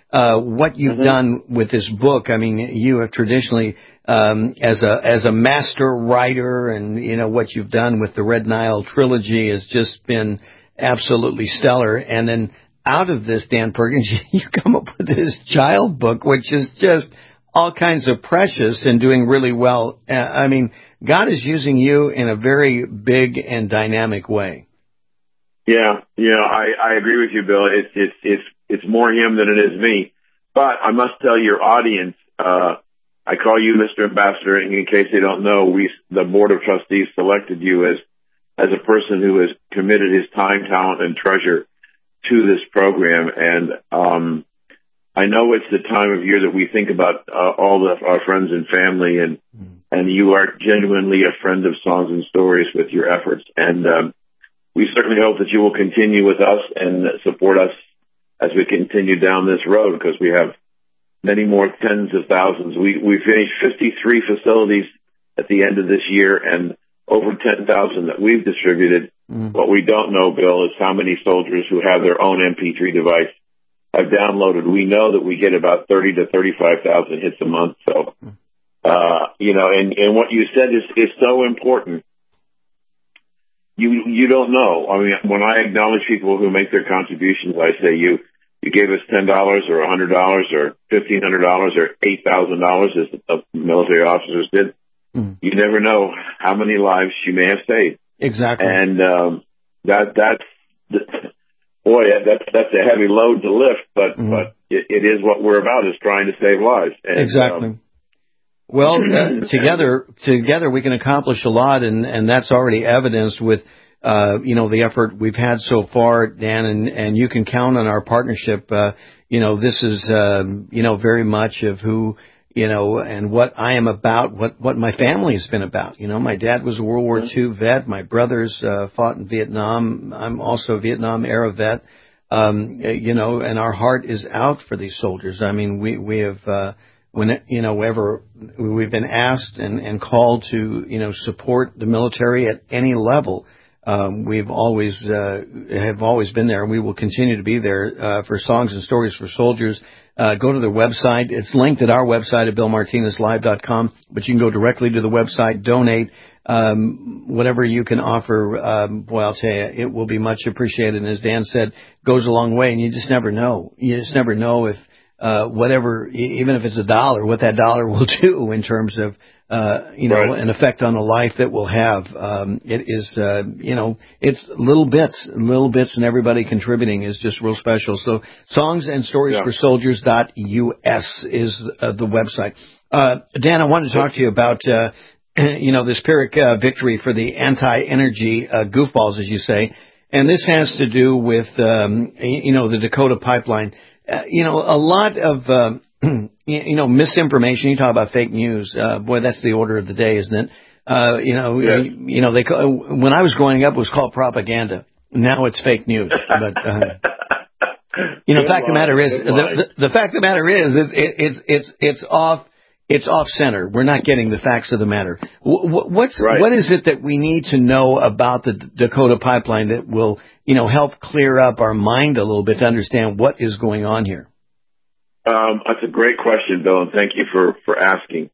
what you've done with this book. I mean, you have traditionally, as a master writer, and what you've done with the Red Nile trilogy has just been absolutely stellar. And then out of this, Dan Perkins, you come up with this child book, which is just all kinds of precious and doing really well. I mean, God is using you in a very big and dynamic way. Yeah, I agree with you, Bill. It's more him than it is me. But I must tell your audience, I call you Mr. Ambassador, and in case they don't know, the Board of Trustees selected you as a person who has committed his time, talent, and treasure to this program. And I know it's the time of year that we think about all of our friends and family, and you are genuinely a friend of Songs and Stories with your efforts. And we certainly hope that you will continue with us and support us as we continue down this road, because we have many more tens of thousands. We finished 53 facilities at the end of this year and over 10,000 that we've distributed. What we don't know, Bill, is how many soldiers who have their own MP3 device have downloaded. We know that we get about 30 to 35,000 hits a month. So, and what you said is so important. You don't know. I mean, when I acknowledge people who make their contributions, I say you gave us $10 or $100 or $1,500 or $8,000 as the military officers did. You never know how many lives you may have saved. Exactly. And that's a heavy load to lift, but it is what we're about, is trying to save lives. And, exactly. Well, together we can accomplish a lot, and that's already evidenced with, the effort we've had so far, Dan, and you can count on our partnership. This is, very much of who, and what I am about, what my family has been about. My dad was a World War II vet. My brothers, fought in Vietnam. I'm also a Vietnam era vet. And our heart is out for these soldiers. I mean, we have, we've been asked and called to, support the military at any level. We've always, have always been there, and we will continue to be there, for Songs and Stories for Soldiers. Go to their website. It's linked at our website at BillMartinezLive.com, but you can go directly to the website, donate, whatever you can offer. I'll tell you, it will be much appreciated. And as Dan said, goes a long way, and you just never know. You just never know if, whatever, even if it's $1, what that dollar will do in terms of, an effect on the life that we'll have. It is, it's little bits, and everybody contributing is just real special. So Songs and Stories for Soldiers.us is the website. Dan, I wanted to talk to you about, this Pyrrhic victory for the anti-energy goofballs, as you say. And this has to do with, the Dakota pipeline. A lot of, misinformation. You talk about fake news. That's the order of the day, isn't it? They when I was growing up, it was called propaganda. Now it's fake news. But, the fact of the matter is, it's off center. We're not getting the facts of the matter. What is it that we need to know about the Dakota pipeline that will, help clear up our mind a little bit to understand what is going on here? That's a great question, Bill, and thank you for asking.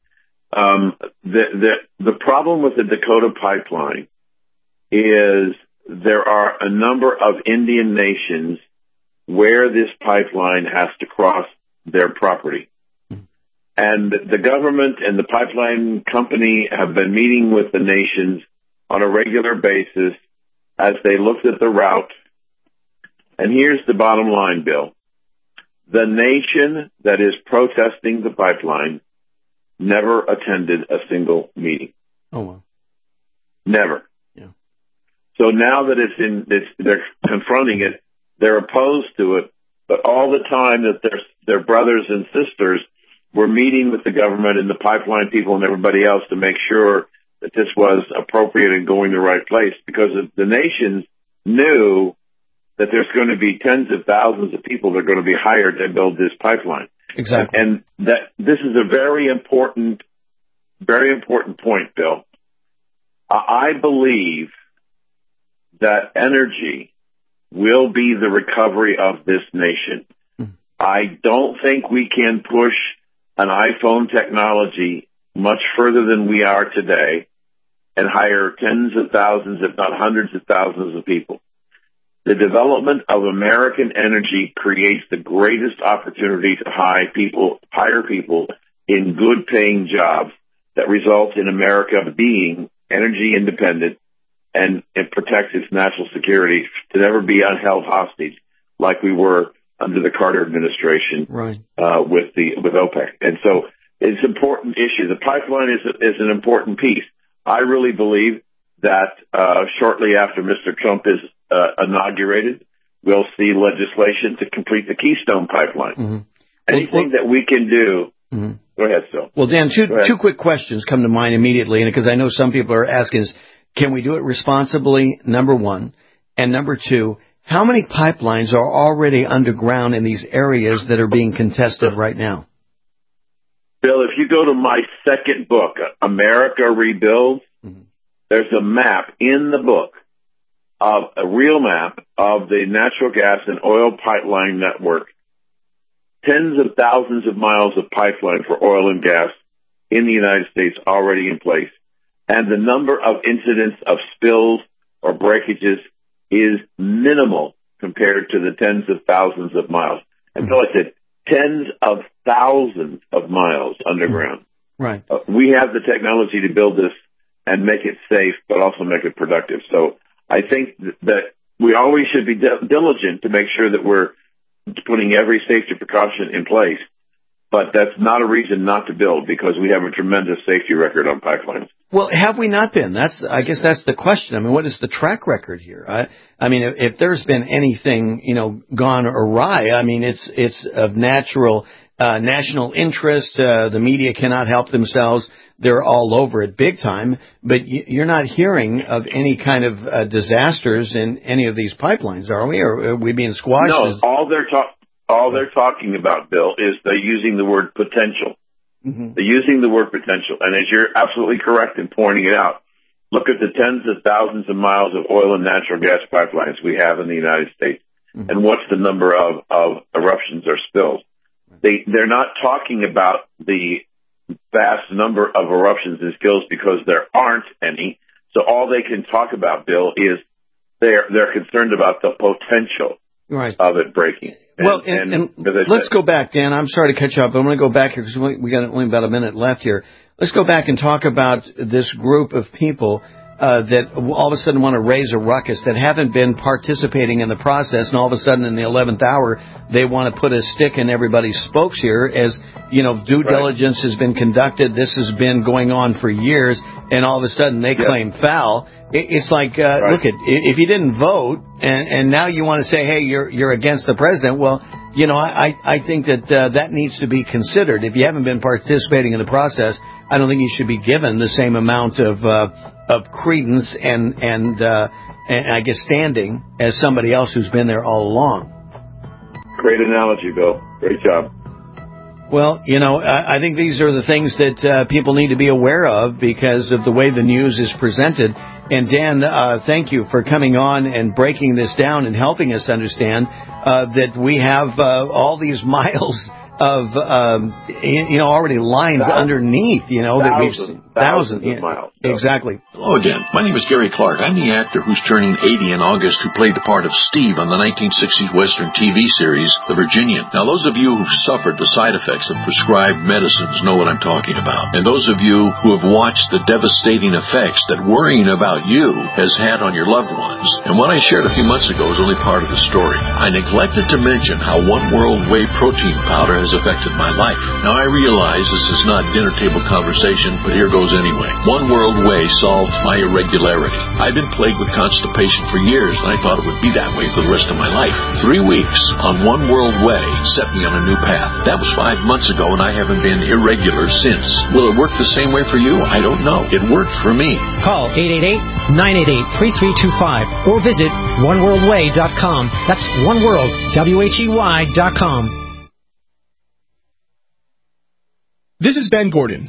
The problem with the Dakota pipeline is there are a number of Indian nations where this pipeline has to cross their property. And the government and the pipeline company have been meeting with the nations on a regular basis as they looked at the route. And here's the bottom line, Bill. The nation that is protesting the pipeline never attended a single meeting. Oh, wow. Never. Yeah. So now that they're confronting it, they're opposed to it, but all the time that their brothers and sisters were meeting with the government and the pipeline people and everybody else to make sure that this was appropriate and going the right place, because the nations knew that there's going to be tens of thousands of people that are going to be hired to build this pipeline. Exactly. And that this is a very important point, Bill. I believe that energy will be the recovery of this nation. I don't think we can push an iPhone technology much further than we are today and hire tens of thousands, if not hundreds of thousands of people. The development of American energy creates the greatest opportunity to hire people in good-paying jobs that result in America being energy independent and it protects its national security to never be held hostage like we were under the Carter administration with OPEC. And so it's an important issue. The pipeline is an important piece. I really believe that shortly after Mr. Trump is inaugurated, we'll see legislation to complete the Keystone Pipeline. Mm-hmm. Anything that we can do. Mm-hmm. Go ahead, Phil. Well, Dan, two quick questions come to mind immediately, and because I know some people are asking is, can we do it responsibly, number one? And number two, how many pipelines are already underground in these areas that are being contested right now? Bill, if you go to my second book, America Rebuilds, there's a map in the book, a real map of the natural gas and oil pipeline network. Tens of thousands of miles of pipeline for oil and gas in the United States already in place. And the number of incidents of spills or breakages is minimal compared to the tens of thousands of miles. And so I said tens of thousands of miles underground. Right. We have the technology to build this and make it safe, but also make it productive. So I think that we always should be diligent to make sure that we're putting every safety precaution in place. But that's not a reason not to build, because we have a tremendous safety record on pipelines. Well, have we not been? I guess that's the question. I mean, what is the track record here? I mean, if there's been anything, gone awry, I mean, it's of national interest. The media cannot help themselves. They're all over it big time. But you're not hearing of any kind of disasters in any of these pipelines, are we? Or are we being squashed? No, all they're talking about, Bill, is they're using the word potential. Mm-hmm. They're using the word potential. And as you're absolutely correct in pointing it out, look at the tens of thousands of miles of oil and natural gas pipelines we have in the United States. Mm-hmm. And what's the number of eruptions or spills? They're not talking about the vast number of eruptions and spills because there aren't any. So all they can talk about, Bill, is they're concerned about the potential of it breaking. And let's go back, Dan. I'm sorry to cut you off, but I'm going to go back here because we got only about a minute left here. Let's go back and talk about this group of people that all of a sudden want to raise a ruckus, that haven't been participating in the process, and all of a sudden in the 11th hour they want to put a stick in everybody's spokes here. As due diligence has been conducted, this has been going on for years, and all of a sudden they claim foul. It's like, look, if you didn't vote and now you want to say, hey, you're against the president, well, I think that needs to be considered. If you haven't been participating in the process, I don't think you should be given the same amount of credence and I guess standing as somebody else who's been there all along. Great analogy, Bill. Great job. Well, I think these are the things that people need to be aware of because of the way the news is presented. And Dan, thank you for coming on and breaking this down and helping us understand that we have all these miles of already lines underneath, that we've seen. Thousands of miles. Exactly. Hello again. My name is Gary Clark. I'm the actor who's turning 80 in August who played the part of Steve on the 1960s Western TV series, The Virginian. Now, those of you who've suffered the side effects of prescribed medicines know what I'm talking about. And those of you who have watched the devastating effects that worrying about you has had on your loved ones. And what I shared a few months ago is only part of the story. I neglected to mention how One World Whey protein powder has affected my life. Now, I realize this is not dinner table conversation, but here goes anyway. One World Whey solved my irregularity. I've been plagued with constipation for years, and I thought it would be that way for the rest of my life. 3 weeks on One World Whey set me on a new path. That was 5 months ago, and I haven't been irregular since. Will it work the same way for you? I don't know. It worked for me. Call 888-988-3325 or visit oneworldwhey.com. That's oneworld, WHEY.com. This is Ben Gordon.